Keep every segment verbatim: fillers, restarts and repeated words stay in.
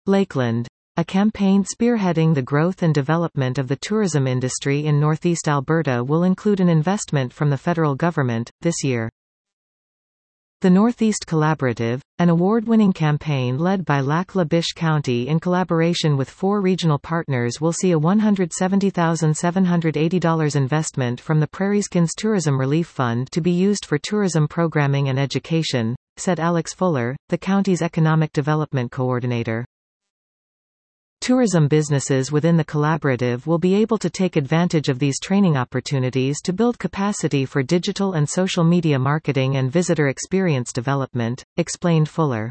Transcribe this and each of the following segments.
Lakeland. A campaign spearheading the growth and development of the tourism industry in northeast Alberta will include an investment from the federal government, this year. The Northeast Collaborative, an award-winning campaign led by Lac La Biche County in collaboration with four regional partners, will see a one hundred seventy thousand seven hundred eighty dollars investment from the Prairieskens Tourism Relief Fund to be used for tourism programming and education, said Alex Fuller, the county's economic development coordinator. Tourism businesses within the collaborative will be able to take advantage of these training opportunities to build capacity for digital and social media marketing and visitor experience development, explained Fuller.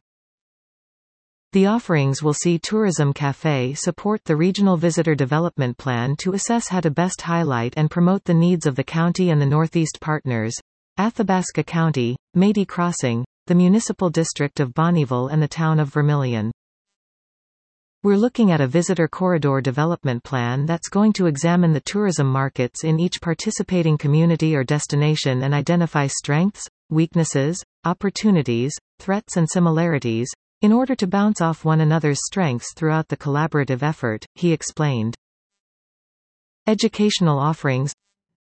The offerings will see Tourism Café support the Regional Visitor Development Plan to assess how to best highlight and promote the needs of the county and the Northeast partners, Athabasca County, Métis Crossing, the Municipal District of Bonnyville and the Town of Vermilion. We're looking at a visitor corridor development plan that's going to examine the tourism markets in each participating community or destination and identify strengths, weaknesses, opportunities, threats and similarities, in order to bounce off one another's strengths throughout the collaborative effort, he explained. Educational offerings.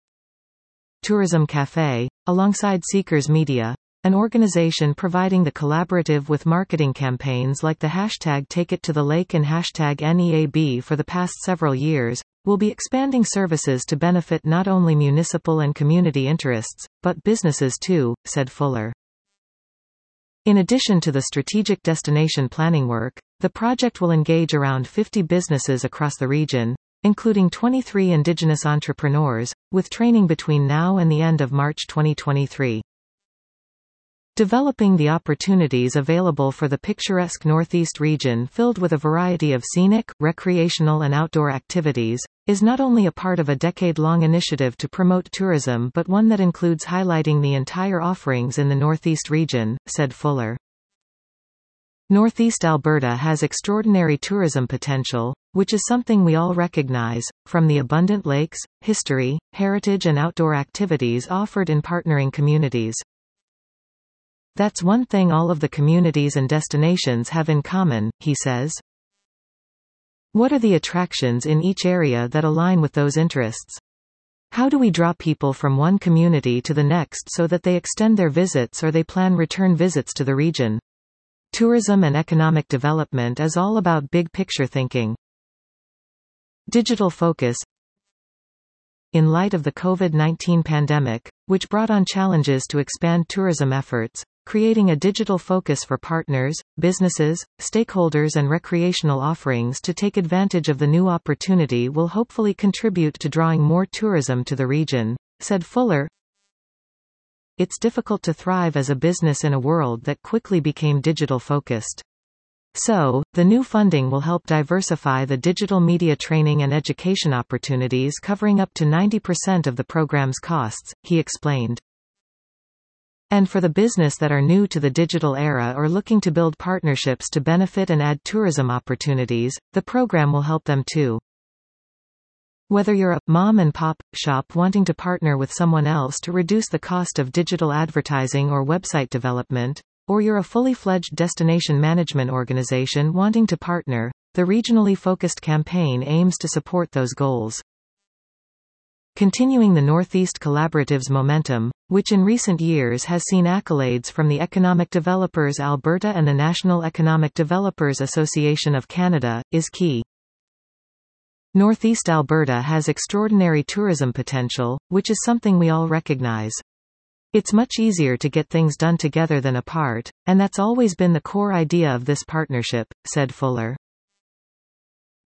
Tourism Café, alongside Seekers Media, an organization providing the collaborative with marketing campaigns like the hashtag Take It to the Lake and hashtag N E A B for the past several years, will be expanding services to benefit not only municipal and community interests, but businesses too, said Fuller. In addition to the strategic destination planning work, the project will engage around fifty businesses across the region, including twenty-three Indigenous entrepreneurs, with training between now and the end of March twenty twenty-three. Developing the opportunities available for the picturesque Northeast region filled with a variety of scenic, recreational and outdoor activities, is not only a part of a decade-long initiative to promote tourism but one that includes highlighting the entire offerings in the Northeast region, said Fuller. Northeast Alberta has extraordinary tourism potential, which is something we all recognize, from the abundant lakes, history, heritage and outdoor activities offered in partnering communities. That's one thing all of the communities and destinations have in common, he says. What are the attractions in each area that align with those interests? How do we draw people from one community to the next so that they extend their visits or they plan return visits to the region? Tourism and economic development is all about big picture thinking. Digital focus. In light of the COVID nineteen pandemic, which brought on challenges to expand tourism efforts, creating a digital focus for partners, businesses, stakeholders and recreational offerings to take advantage of the new opportunity will hopefully contribute to drawing more tourism to the region, said Fuller. It's difficult to thrive as a business in a world that quickly became digital focused. So, the new funding will help diversify the digital media training and education opportunities, covering up to ninety percent of the program's costs, he explained. And for the business that are new to the digital era or looking to build partnerships to benefit and add tourism opportunities, the program will help them too. Whether you're a mom and pop shop wanting to partner with someone else to reduce the cost of digital advertising or website development, or you're a fully fledged destination management organization wanting to partner, the regionally focused campaign aims to support those goals. Continuing the Northeast Collaborative's momentum, which in recent years has seen accolades from the Economic Developers Alberta and the National Economic Developers Association of Canada, is key. Northeast Alberta has extraordinary tourism potential, which is something we all recognize. It's much easier to get things done together than apart, and that's always been the core idea of this partnership, said Fuller.